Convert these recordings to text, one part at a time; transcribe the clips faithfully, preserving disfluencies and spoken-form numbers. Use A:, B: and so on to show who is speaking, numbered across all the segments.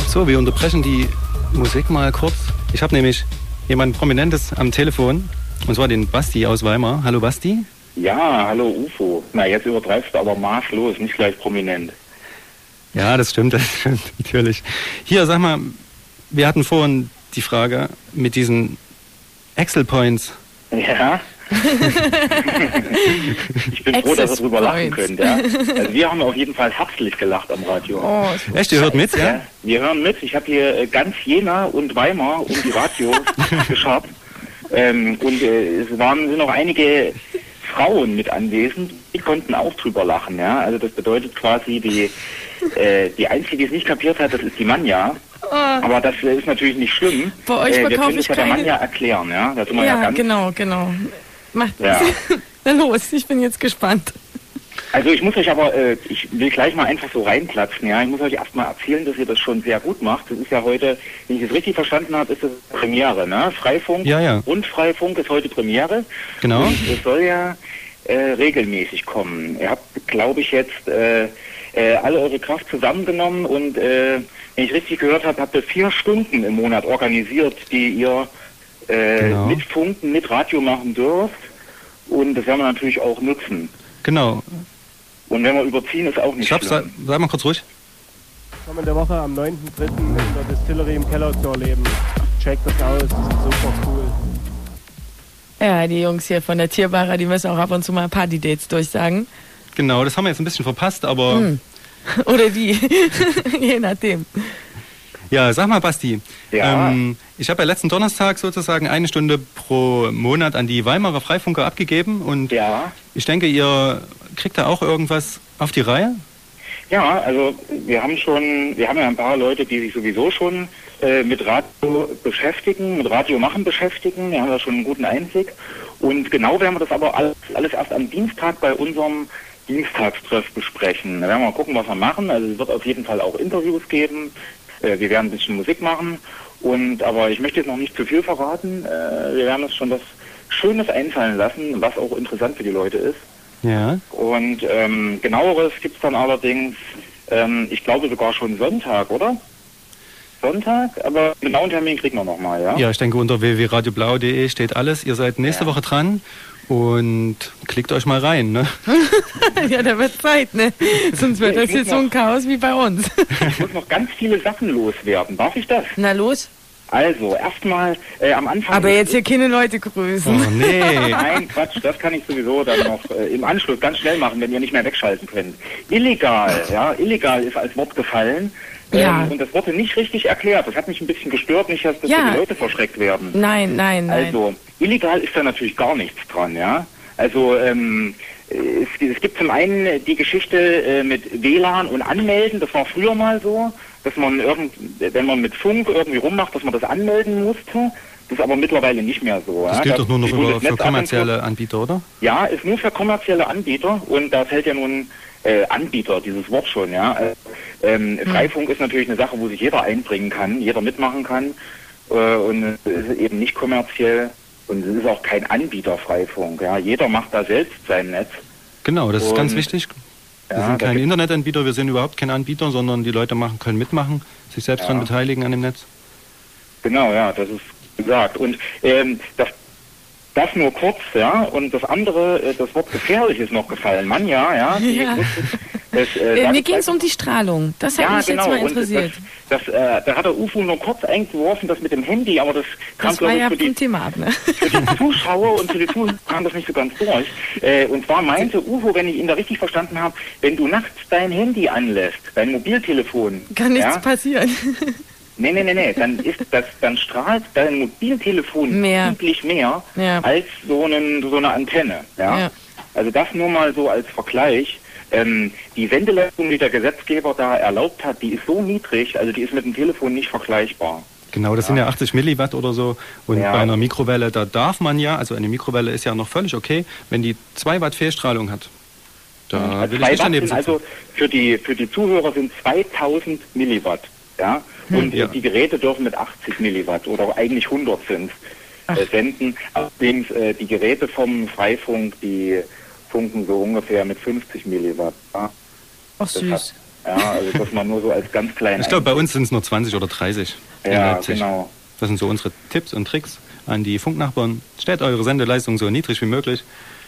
A: So, wir unterbrechen die Musik mal kurz. Ich habe nämlich jemand Prominentes am Telefon, und zwar den Basti aus Weimar. Hallo Basti.
B: Ja, hallo U F O. Na, jetzt übertreibst du aber maßlos, nicht gleich prominent.
A: Ja, das stimmt, das stimmt, natürlich. Hier, sag mal, wir hatten vorhin die Frage mit diesen Excel Points.
B: Ja. Ich bin froh, dass ihr drüber lachen könnt. Ja. Also wir haben auf jeden Fall herzlich gelacht am Radio.
A: Oh, echt, ihr hört mit, ja?
B: Ja, wir hören mit. Ich habe hier ganz Jena und Weimar um die Radio geschart. Ähm, und äh, es waren sind noch einige Frauen mit anwesend, die konnten auch drüber lachen. Ja. Also das bedeutet quasi, die, äh, die Einzige, die es nicht kapiert hat, das ist die Manja. Oh. Aber das äh, ist natürlich nicht schlimm.
C: Bei euch
B: äh,
C: verkaufe ich
B: ja
C: keine...
B: der Manja erklären. Ja, das
C: ja, ja ganz genau, genau. Macht ja. Na los, ich bin jetzt gespannt.
B: Also ich muss euch aber, äh, ich will gleich mal einfach so reinplatzen, ja. Ich muss euch erstmal erzählen, dass ihr das schon sehr gut macht. Das ist ja heute, wenn ich es richtig verstanden habe, ist das Premiere, ne? Freifunk
A: ja, ja.
B: und Freifunk ist heute Premiere.
A: Genau.
B: Und es soll ja äh, regelmäßig kommen. Ihr habt, glaube ich, jetzt äh, äh, alle eure Kraft zusammengenommen und äh, wenn ich richtig gehört habe, habt ihr vier Stunden im Monat organisiert, die ihr äh, genau. mit Funken, mit Radio machen dürft. Und das werden wir natürlich auch nutzen.
A: Genau.
B: Und wenn wir überziehen, ist auch nicht
A: Stopp,
B: schlimm.
A: Sei, sei mal kurz ruhig.
D: Kommende Woche am neunten dritten in der Distillery im Keller zu erleben. Checkt das aus, das ist super cool.
C: Ja, die Jungs hier von der Tierbarer, die müssen auch ab und zu mal Party-Dates durchsagen.
A: Genau, das haben wir jetzt ein bisschen verpasst, aber... Hm.
C: Oder die, je nachdem.
A: Ja, sag mal, Basti,
B: ja.
A: ähm, ich habe ja letzten Donnerstag sozusagen eine Stunde pro Monat an die Weimarer Freifunker abgegeben und
B: ja.
A: ich denke, ihr kriegt da auch irgendwas auf die Reihe?
B: Ja, also wir haben schon, wir haben ja ein paar Leute, die sich sowieso schon äh, mit Radio beschäftigen, mit Radio machen beschäftigen, wir haben da schon einen guten Einblick und genau werden wir das aber alles, alles erst am Dienstag bei unserem Dienstagstreff besprechen. Da werden wir mal gucken, was wir machen, also es wird auf jeden Fall auch Interviews geben. Wir werden ein bisschen Musik machen, und aber ich möchte jetzt noch nicht zu viel verraten. Wir werden uns schon was Schönes einfallen lassen, was auch interessant für die Leute ist.
A: Ja.
B: Und ähm, genaueres gibt es dann allerdings, ähm, ich glaube sogar schon Sonntag, oder? Sonntag, aber den genauen Termin kriegen wir nochmal, ja?
A: Ja, ich denke, unter w w w punkt radioblau punkt de steht alles. Ihr seid nächste ja. Woche dran. Und klickt euch mal rein, ne?
C: Ja, da wird Zeit, ne? Sonst wird das jetzt so ein Chaos wie bei uns.
B: Ich muss noch ganz viele Sachen loswerden. Darf ich das?
C: Na los.
B: Also, erstmal äh, am Anfang...
C: Aber jetzt hier keine Leute grüßen.
A: Oh, nee.
B: Nein, Quatsch, das kann ich sowieso dann noch äh, im Anschluss ganz schnell machen, wenn ihr nicht mehr wegschalten könnt. Illegal, ja, illegal ist als Wort gefallen.
C: Ja.
B: Ähm, und das wurde nicht richtig erklärt. Das hat mich ein bisschen gestört, nicht, dass, dass
C: ja.
B: die Leute verschreckt werden.
C: Nein, nein, nein.
B: Also, illegal ist da natürlich gar nichts dran, ja. Also, ähm, es, es gibt zum einen die Geschichte äh, mit W L A N und Anmelden. Das war früher mal so, dass man irgend, wenn man mit Funk irgendwie rummacht, dass man das anmelden musste. Das ist aber mittlerweile nicht mehr so.
A: Das
B: ja?
A: gilt
B: das,
A: doch nur noch über, für kommerzielle Anbieter, oder?
B: Ja, ist nur für kommerzielle Anbieter und da fällt ja nun äh, Anbieter, dieses Wort schon, ja. Äh, ähm, hm. Freifunk ist natürlich eine Sache, wo sich jeder einbringen kann, jeder mitmachen kann äh, und es ist eben nicht kommerziell und es ist auch kein Anbieter-Freifunk, ja. Jeder macht da selbst sein Netz.
A: Genau, das und, ist ganz wichtig. Wir
B: ja,
A: sind kein Internetanbieter, wir sind überhaupt kein Anbieter, sondern die Leute machen, können mitmachen, sich selbst ja. daran beteiligen an dem Netz.
B: Genau, ja, das ist gesagt. Und ähm, das, das nur kurz, ja, und das andere, äh, das Wort gefährlich ist noch gefallen. Mann, ja, ja. Die,
C: ja.
B: Das, äh,
C: äh, mir ging es um die Strahlung. Das hat
B: ja,
C: mich
B: genau.
C: jetzt mal interessiert.
B: Das, das, äh, da hat der U F O nur kurz eingeworfen, das mit dem Handy, aber das kam,
C: das war
B: glaube ich,
C: ja
B: für die,
C: Thema ab, ne?
B: für die Zuschauer und für die Zuschauer kam das nicht so ganz durch. Äh, und zwar meinte U F O, wenn ich ihn da richtig verstanden habe, wenn du nachts dein Handy anlässt, dein Mobiltelefon.
C: Kann nichts
B: ja,
C: passieren.
B: Nee, nee, nee, nee, dann ist das, dann strahlt dein Mobiltelefon
C: mehr.
B: wesentlich mehr
C: ja.
B: als so, einen, so eine Antenne. Ja? ja? Also das nur mal so als Vergleich. Ähm, die Sendeleistung, die der Gesetzgeber da erlaubt hat, die ist so niedrig, also die ist mit dem Telefon nicht vergleichbar.
A: Genau, das ja. sind ja achtzig Milliwatt oder so. Und
B: ja.
A: bei einer Mikrowelle, da darf man ja, also eine Mikrowelle ist ja noch völlig okay, wenn die zwei Watt Fehlstrahlung hat. Da
B: also
A: will ich nicht daneben sitzen.
B: Also für die, für die Zuhörer sind zweitausend Milliwatt. Ja? Und
A: ja.
B: die Geräte dürfen mit achtzig Milliwatt oder eigentlich hundert sind äh, senden. Allerdings äh, die Geräte vom Freifunk, die funken so ungefähr mit fünfzig Milliwatt. Ja?
C: Ach süß.
B: Hat, Ja, also das mal nur so als ganz kleinen.
A: Ich glaube, bei uns sind es nur zwanzig oder dreißig in
B: Ja,
A: Leipzig.
B: genau.
A: Das sind so unsere Tipps und Tricks an die Funknachbarn. Stellt eure Sendeleistung so niedrig wie möglich.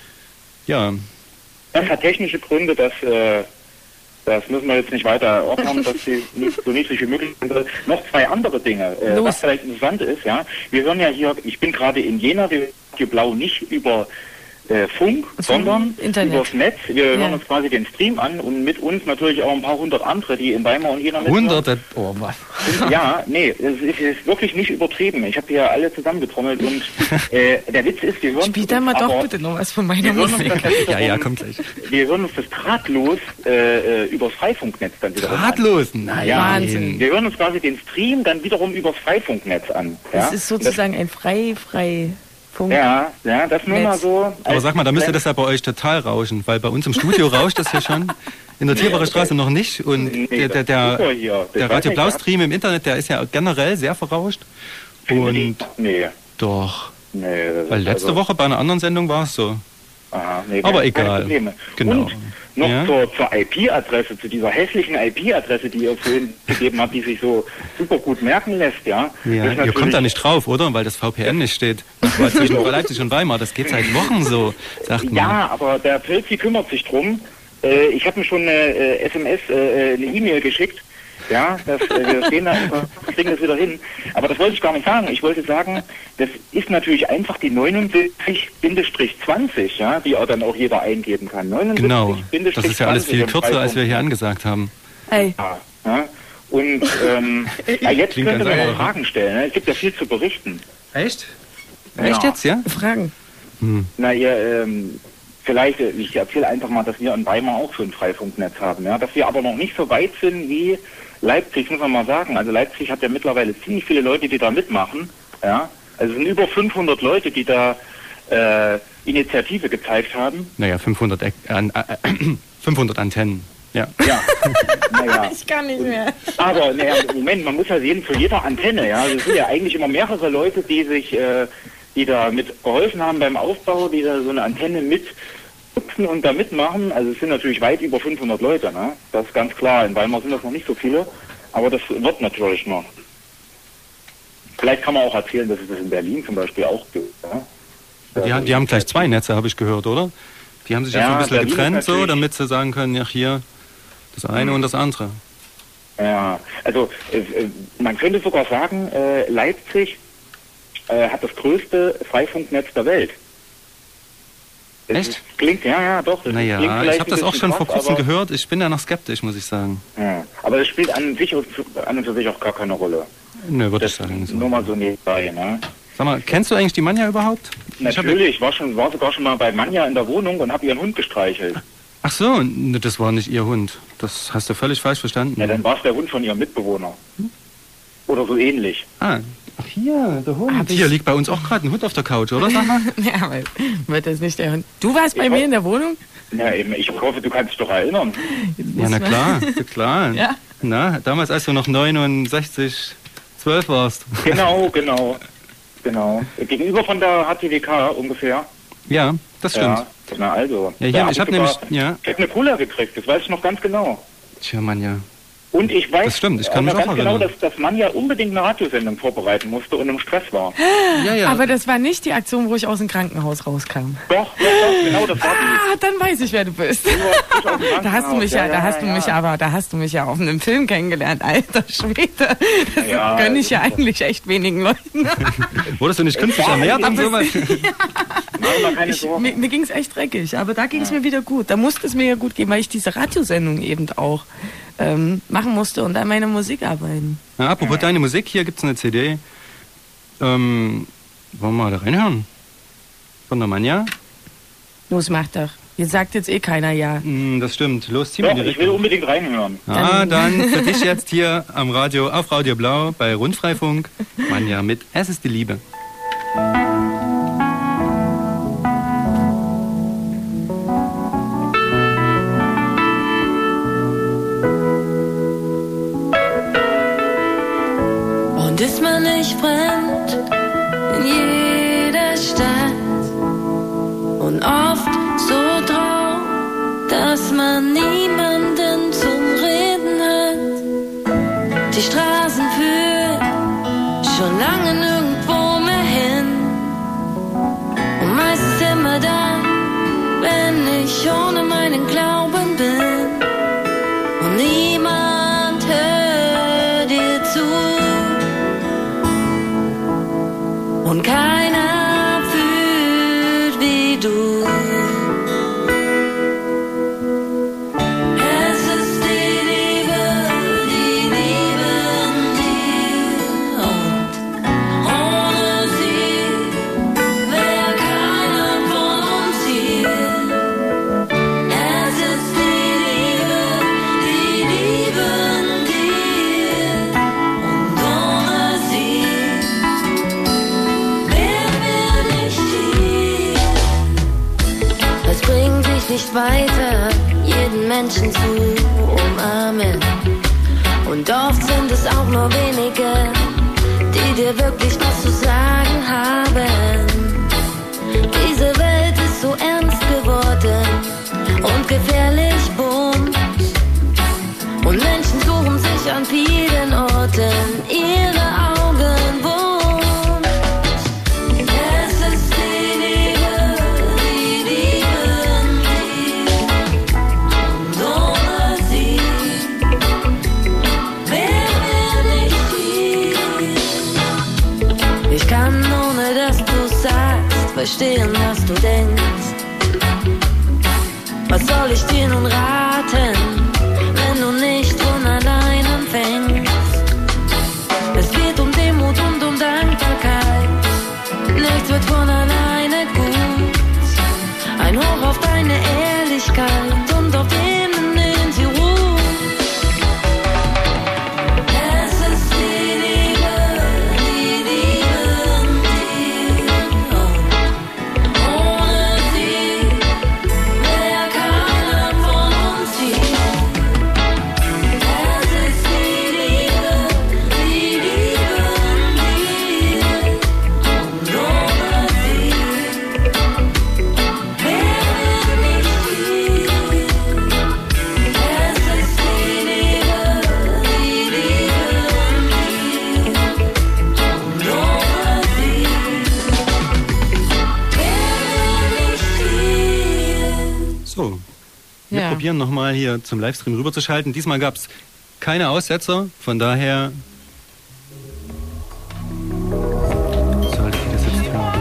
A: Ja.
B: Das hat technische Gründe, dass äh, das müssen wir jetzt nicht weiter ordnen, dass sie nicht so niedrig wie möglich sind. Noch zwei andere Dinge, äh,
C: Los.
B: was vielleicht interessant ist, ja. Wir hören ja hier, ich bin gerade in Jena, wir hören hier Blau nicht über äh, Funk, sondern
C: Internet.
B: übers Netz. Wir
C: Ja.
B: hören uns quasi den Stream an und mit uns natürlich auch ein paar hundert andere, die in Weimar und Jena mithören.
A: Hunderte. Oh, was?
B: Ja, nee, es ist, es ist wirklich nicht übertrieben. Ich habe hier alle zusammengetrommelt und äh, der Witz ist, wir hören
C: Spiel
B: uns
C: da mal doch
B: aber-
C: bitte noch was von meiner
B: wir hören uns
C: Musik.
B: das
A: Ja, ja,
B: wiederum-
A: kommt gleich.
B: Wir hören uns das drahtlos äh, äh, übers Freifunknetz dann wiederum an.
A: Drahtlos? Nein.
B: Ja,
C: Wahnsinn.
B: wir hören uns quasi den Stream dann wiederum übers Freifunknetz an. Ja?
C: Das ist sozusagen ein frei, frei Funk.
B: Ja, ja, das nur
C: Netz.
B: mal so.
A: Aber sag mal, da müsste das ja bei euch total rauschen, weil bei uns im Studio rauscht das hier schon. In der Tierbarer Straße noch nicht. Und
B: Nee,
A: der, der,
B: das ist super
A: der,
B: hier. Das
A: der
B: weiß
A: Radio
B: ich,
A: Blau-Stream im Internet, der ist ja generell sehr verrauscht. Und
B: Nee,
A: doch.
B: nee. das
A: Weil
B: ist
A: letzte
B: also,
A: Woche bei einer anderen Sendung war es so.
B: Aha, nee,
A: Aber
B: keine
A: egal.
B: Probleme.
A: Genau.
B: Und noch
A: Ja.
B: zur, zur I P-Adresse, zu dieser hässlichen I P-Adresse, die ihr vorhin gegeben habt, die sich so super gut merken lässt, ja. Das ist
A: Ja, ihr
B: natürlich-
A: kommt da nicht drauf, oder? Weil das V P N nicht steht. Das war zwischen Leipzig und Weimar. Das geht seit Wochen so, sagt man.
B: Ja, aber der Pilzi kümmert sich drum. Äh, ich habe ihm schon eine äh, S M S, äh, eine E-Mail geschickt. Ja, das, äh, wir stehen da, wir kriegen das wieder hin. Aber das wollte ich gar nicht sagen. Ich wollte sagen, das ist natürlich einfach die neunundsiebzig zwanzig, ja, die auch dann auch jeder eingeben kann. neunundsiebzig
A: Genau. Das ist ja alles viel
B: im
A: kürzer, als wir hier
B: Freipunkt.
A: angesagt haben.
C: Ey,
B: Ja, ja. Und ähm, ja, jetzt
A: Klingt
B: könnte
A: ganz
B: man noch
A: einfach.
B: Fragen stellen. Ne? Es gibt ja viel zu berichten.
A: Echt? Echt
B: Ja.
A: jetzt, ja?
C: Fragen.
B: Na, ihr, ähm, vielleicht, äh, ich erzähle einfach mal, dass wir in Weimar auch so ein Freifunknetz haben, ja, dass wir aber noch nicht so weit sind wie Leipzig, muss man mal sagen. Also Leipzig hat ja mittlerweile ziemlich viele Leute, die da mitmachen, ja. Also es sind über fünfhundert Leute, die da äh, Initiative gezeigt haben.
A: Naja, fünfhundert, Eck- äh, äh, fünfhundert Antennen. Ja.
B: Ja, naja.
C: Ich kann nicht mehr.
B: Aber naja, Moment, man muss ja sehen, für jeder Antenne, ja, also es sind ja eigentlich immer mehrere Leute, die sich, äh, die da mit geholfen haben beim Aufbau, die da so eine Antenne mit nutzen und da mitmachen. Also es sind natürlich weit über fünfhundert Leute, ne? Das ist ganz klar. In Weimar sind das noch nicht so viele, aber das wird natürlich noch. Vielleicht kann man auch erzählen, dass es das in Berlin zum Beispiel auch gibt. Ja?
A: Die, ha- die haben gleich zwei Netze, habe ich gehört, oder? Die haben sich ja,
B: Ja,
A: so ein bisschen
B: Berlin ist
A: getrennt, so,
B: natürlich-
A: damit sie sagen können, ja, hier das eine und das andere.
B: Ja, also äh, äh, man könnte sogar sagen, äh, Leipzig äh, hat das größte Freifunknetz der Welt. Das
A: Echt?
B: ist- Klingt, ja, ja, doch. das klingt
A: Naja,
B: vielleicht
A: ich habe
B: ein
A: das auch
B: bisschen
A: schon vor
B: krass,
A: kurzem
B: aber,
A: gehört. Ich bin ja noch skeptisch, muss ich sagen.
B: Ja, aber das spielt an, sich, an und für sich auch gar keine Rolle.
A: Nö, würde ich
B: Das
A: sagen. So.
B: nur mal so nebenbei, ne?
A: Sag mal, kennst du eigentlich die Manja überhaupt? Ich hab-
B: Natürlich, ich war, schon, war sogar schon mal bei Manja in der Wohnung und habe ihren Hund gestreichelt.
A: Ach so, ne, das war nicht ihr Hund. Das hast du völlig falsch verstanden.
B: Ja, dann war es der Hund von ihrem Mitbewohner. Oder so ähnlich.
A: Ah, ach hier, der Hund.
C: Hab ich-
A: Hier liegt bei uns auch gerade ein Hund auf der Couch, oder? Sag mal.
C: Ja, aber wird das nicht der Hund. Du warst bei
B: Ich
C: mir
B: hoffe-
C: in der Wohnung?
B: Ja, eben, ich hoffe, du kannst dich doch erinnern.
A: Ja, na klar, na klar.
C: Ja.
A: Na, damals, als du noch neunundsechzig, zwölf warst.
B: Genau, genau. Genau. Gegenüber von der H T W K ungefähr.
A: Ja, das stimmt.
B: Ja, na also.
A: Ja, hier,
B: Da hab
A: ich hab
B: sogar-
A: nämlich- ja.
B: Ich hab eine Cola gekriegt, das weiß ich noch ganz genau.
A: Tja, Manja.
B: Und ich weiß
A: Das stimmt, ich kann
B: auch
A: mich
B: noch
A: auch
B: ganz genau,
A: erinnern.
B: dass, dass man ja unbedingt eine Radiosendung vorbereiten musste und im Stress war.
A: Ja, ja.
C: Aber das war nicht die Aktion, wo ich aus dem Krankenhaus rauskam.
B: Doch, doch, doch, genau, das war die.
C: Ah, dann weiß ich, wer du bist.
B: Du warst frisch aus dem
C: Da hast du mich ja,
B: Krankenhaus.
C: da hast du
B: ja,
C: mich
B: ja.
C: aber, da hast du mich ja auf einem Film kennengelernt, alter Schwede. Das
B: Ja,
C: gönne ich ja
B: das ist
C: eigentlich echt wenigen Leuten.
A: Wurdest du nicht künstlich
B: Ja,
A: ernährt und
C: aber-
A: sowas?
B: Mach dir mal keine
C: Ich,
B: Sorgen.
C: mir mir ging es echt dreckig, aber da ging es mir wieder gut. Da musste es mir ja gut gehen, weil ich diese Radiosendung eben auch ähm, machen musste und an meiner Musik arbeiten.
A: Na, apropos deine Musik, hier gibt's eine C D. Ähm, wollen wir mal da reinhören? Von der Manja?
C: Los, mach doch. Jetzt sagt jetzt eh keiner ja.
A: Hm, das stimmt. Los, zieh mal
B: Doch,
A: direkt.
B: ich will unbedingt reinhören.
A: Ah, dann für dich jetzt hier am Radio, auf Radio Blau, bei Rundfreifunk. Manja mit Es ist die Liebe.
E: Und ist man nicht fremd in jeder Stadt und oft so drauf, dass man niemanden zum Reden die Straßen führen schon lange nirgendwo mehr hin. Und meistens immer dann, wenn ich ohne meinen Glauben bin. Und niemand hört dir zu. Und keiner fühlt wie du. Es ist die Liebe, die Liebe in dir. Und ohne sie wäre keiner von uns hier. Es ist die Liebe, die Liebe in dir. Und ohne sie wären wir nicht hier. Es bringt sich nicht weiter, jeden Menschen zu umarmen. Und oft sind es auch nur wenige, die dir wirklich was zu sagen haben. Diese Welt ist so ernst geworden und gefährlich bunt. Und Menschen suchen sich an vielen Orten ihre Augen wund. Es ist die Liebe, die Liebe in dir. Und ohne sie wären wir nicht hier. Ich kann, ohne dass du sagst, verstehen, was du denkst. Was soll ich dir nun raten, wenn du nicht von allein anfängst? Es geht um Demut und um Dankbarkeit. Nichts wird von alleine gut. Ein Hoch auf deine Ehrlichkeit und auf den, in den sie ruht. Es ist die Liebe, die Liebe in dir. Und ohne sie wäre keiner von uns hier. Es ist die Liebe, die Liebe in dir. Und ohne sie wären wir nicht hier. Es ist die Liebe, die Liebe in dir. Und ohne sie wären wir nicht hier.
A: So, wir
C: Ja.
A: probieren nochmal hier zum Livestream rüberzuschalten. Diesmal gab es keine Aussetzer, von daher sollte ich das jetzt hören.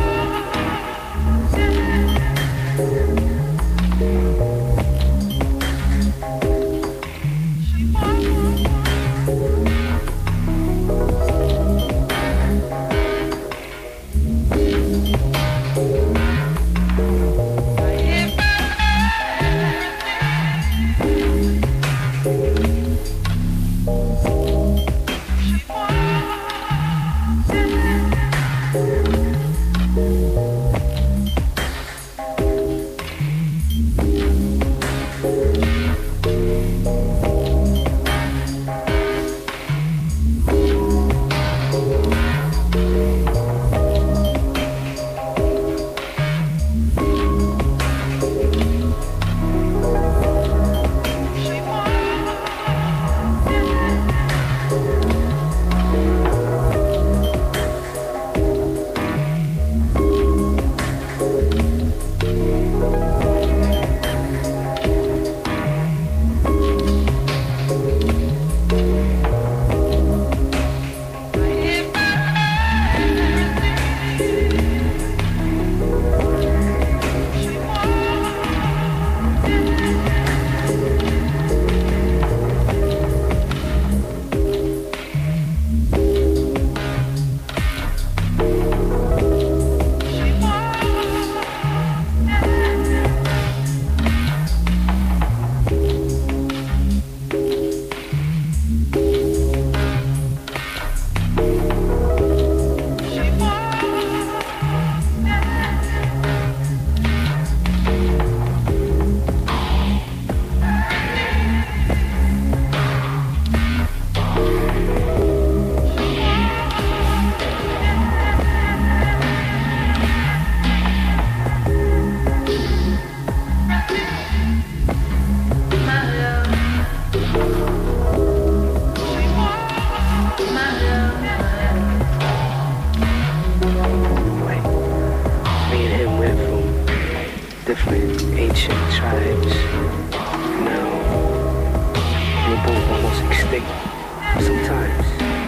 F: Me and him went from different ancient tribes. Now we're both almost extinct. Sometimes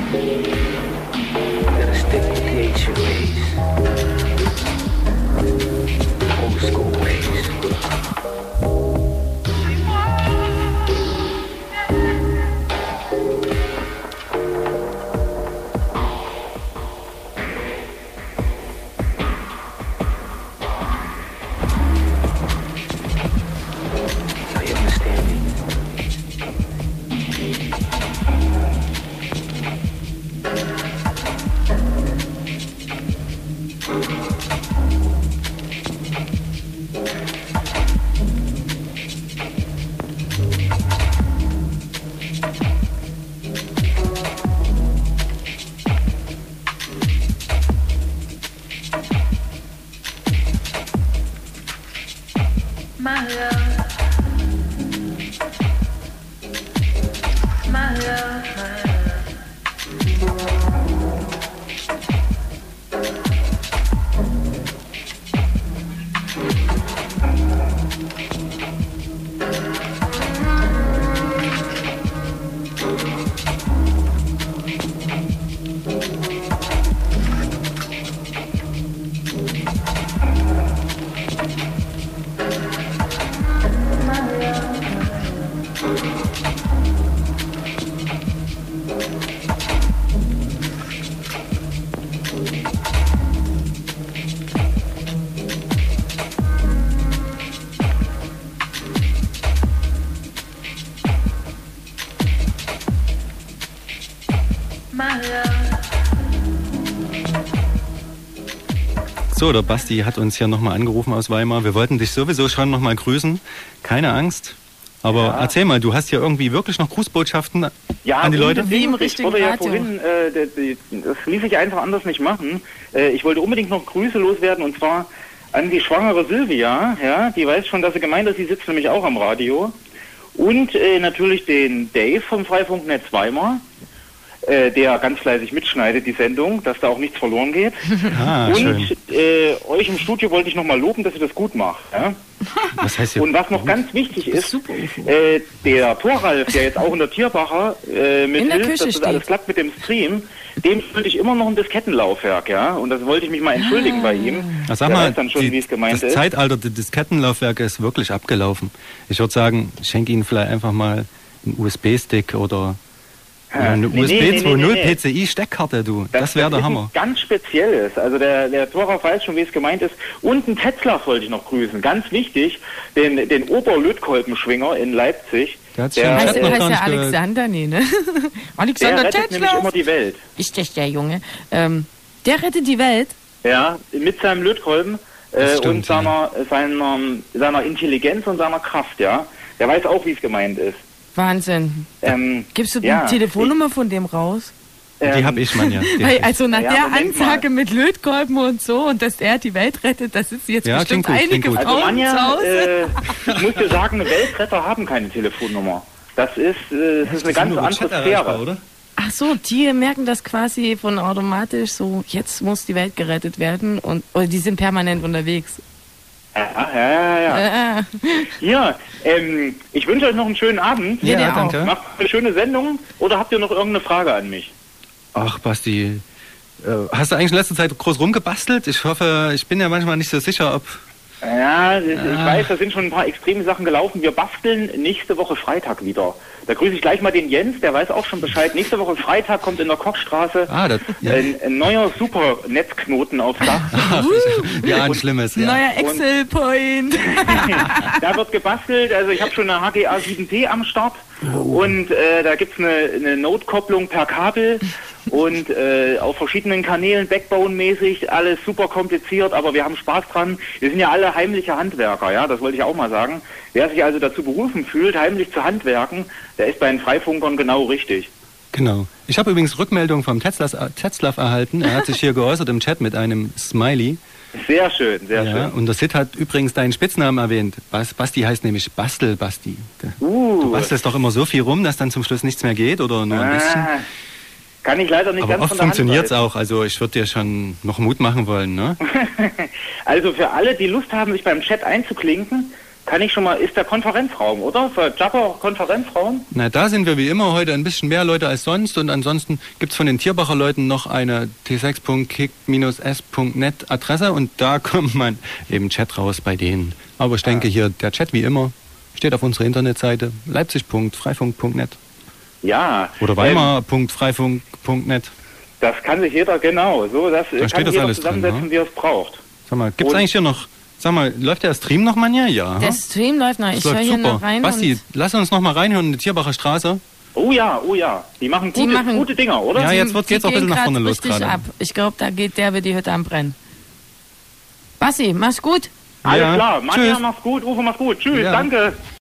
F: you gotta stick with the ancient ways, old school ways.
A: So, der Basti hat uns hier nochmal angerufen aus Weimar. Wir wollten dich sowieso schon nochmal grüßen. Keine Angst. Aber ja. Erzähl mal, du hast hier irgendwie wirklich noch Grußbotschaften
B: ja,
A: an die Leute?
B: Wie im ich wurde ja vorhin, äh, das ließ sich einfach anders nicht machen. Äh, ich wollte unbedingt noch Grüße loswerden und zwar an die schwangere Silvia. Ja, die weiß schon, dass sie gemeint ist, sie sitzt nämlich auch am Radio. Und äh, natürlich den Dave vom Freifunknetz Weimar. Äh, der ganz fleißig mitschneidet, die Sendung, dass da auch nichts verloren geht. Ah, und äh, euch im Studio wollte ich nochmal loben, dass ihr das gut macht. Ja?
A: Was heißt hier?
B: Und was noch ganz wichtig ist, äh, der Thoralf, der jetzt auch in der Tierbacher äh, mithilft, dass das steht. Alles klappt mit dem Stream, dem fühlte ich immer noch ein Diskettenlaufwerk, ja. Und das wollte ich mich mal entschuldigen ah. bei ihm.
A: Ach, sag mal, dann schon, die, das ist. Zeitalter der Diskettenlaufwerke ist wirklich abgelaufen. Ich würde sagen, schenke Ihnen vielleicht einfach mal einen U S B-Stick oder eine nee, U S B nee, zwei Punkt null nee, nee, nee. P C I-Steckkarte, du. Das, das wäre der Hammer.
B: Das ist ganz Spezielles. Also der, der Thoralf weiß schon, wie es gemeint ist. Und einen Tetzlaff wollte ich noch grüßen. Ganz wichtig, den, den Oberlötkolbenschwinger in Leipzig.
C: Der, der heißt, äh, heißt ja Alexander, nee, ne? Alexander
B: der rettet nämlich immer die Welt.
C: Ist das der Junge? Ähm, der rettet die Welt?
B: Ja, mit seinem Lötkolben äh, stimmt, und seiner, ja. seiner, seiner Intelligenz und seiner Kraft, ja. Der weiß auch, wie es gemeint ist.
C: Wahnsinn.
B: Ähm,
C: Gibst du die
B: ja,
C: Telefonnummer ich, von dem raus?
A: Ähm, die habe ich, man, ja.
C: Hey, also nach ja, der Ansage mal. mit Lötkolben und so und dass er die Welt rettet, das ist jetzt ja, bestimmt gut, einige Frauen also Manja, zu Hause.
B: Äh, ich muss dir sagen, Weltretter haben keine Telefonnummer. Das ist, äh, das ist eine ganz andere Sphäre. Oder?
C: Ach so, die merken das quasi von automatisch so, jetzt muss die Welt gerettet werden und oder die sind permanent unterwegs.
B: Ja, ja, ja, ja. Äh. Ja, ähm, ich wünsche euch noch einen schönen Abend.
C: Ja, ja danke.
B: Macht eine schöne Sendung oder habt ihr noch irgendeine Frage an mich?
A: Ach, Basti, äh, hast du eigentlich in letzter Zeit groß rumgebastelt? Ich hoffe, ich bin ja manchmal nicht so sicher, ob...
B: Ja, ich ah. weiß, da sind schon ein paar extreme Sachen gelaufen. Wir basteln nächste Woche Freitag wieder. Da grüße ich gleich mal den Jens, der weiß auch schon Bescheid. Nächste Woche Freitag kommt in der Kochstraße
A: ah, das, ja.
B: ein, ein neuer Super-Netzknoten aufs Dach.
A: Ja, ein schlimmes. Ja.
C: Neuer Excel-Point.
B: Da wird gebastelt. Also ich habe schon eine H G A sieben P am Start. Oh. Und äh, da gibt's eine, eine Notkopplung per Kabel und äh, auf verschiedenen Kanälen, Backbone-mäßig, alles super kompliziert, aber wir haben Spaß dran. Wir sind ja alle heimliche Handwerker, ja, das wollte ich auch mal sagen. Wer sich also dazu berufen fühlt, heimlich zu handwerken, der ist bei den Freifunkern genau richtig.
A: Genau. Ich habe übrigens Rückmeldung vom Tetzlaff erhalten. Er hat sich hier geäußert im Chat mit einem Smiley.
B: Sehr schön, sehr
A: ja,
B: schön.
A: Und der Sid hat übrigens deinen Spitznamen erwähnt. Bas, Basti heißt nämlich Bastel-Basti.
B: Uh.
A: Du bastelst doch immer so viel rum, dass dann zum Schluss nichts mehr geht oder nur ein bisschen?
B: Kann ich leider nicht
A: aber
B: ganz
A: oft
B: von der Hand
A: funktioniert es
B: weisen.
A: auch, also ich würde dir schon noch Mut machen wollen, ne?
B: Also für alle, die Lust haben, sich beim Chat einzuklinken, kann ich schon mal, ist der Konferenzraum, oder? Für Jabber Konferenzraum?
A: Na, da sind wir wie immer heute ein bisschen mehr Leute als sonst und ansonsten gibt es von den Tierbacher Leuten noch eine t sechs punkt kick s punkt net Adresse und da kommt man eben Chat raus bei denen. Aber ich denke hier, der Chat wie immer steht auf unserer Internetseite leipzig punkt freifunk punkt net.
B: Ja.
A: Oder weimar punkt freifunk punkt net.
B: Das kann sich jeder, genau, so, das
A: Da
B: kann
A: steht das
B: jeder
A: alles
B: zusammensetzen,
A: drin, ne?
B: wie er es braucht.
A: Sag mal, gibt's
B: Und-
A: eigentlich hier noch, sag mal, läuft der Stream noch mal hier? Ja.
C: Der
A: ha?
C: Stream läuft noch. Ich
A: Das
C: höre
A: läuft
C: hier
A: super.
C: noch rein.
A: Basti,
C: und
A: lass uns noch mal reinhören in die Tierbacher Straße.
B: Oh ja, oh ja. Die machen
C: Die
B: gute,
C: machen-
B: gute Dinger, oder?
A: Ja,
C: die-
A: jetzt wird-
C: die
A: geht's auch ein
C: gehen
A: bisschen nach
C: grad
A: vorne los
C: richtig
A: gerade.
C: ab. Ich glaube, da geht der wie die Hütte am Brennen. Basti, mach's gut.
B: Alles
A: Ja.
B: klar. Manja,
A: Tschüss.
B: mach's gut. Uwe, mach's gut. Tschüss,
A: Ja.
B: danke.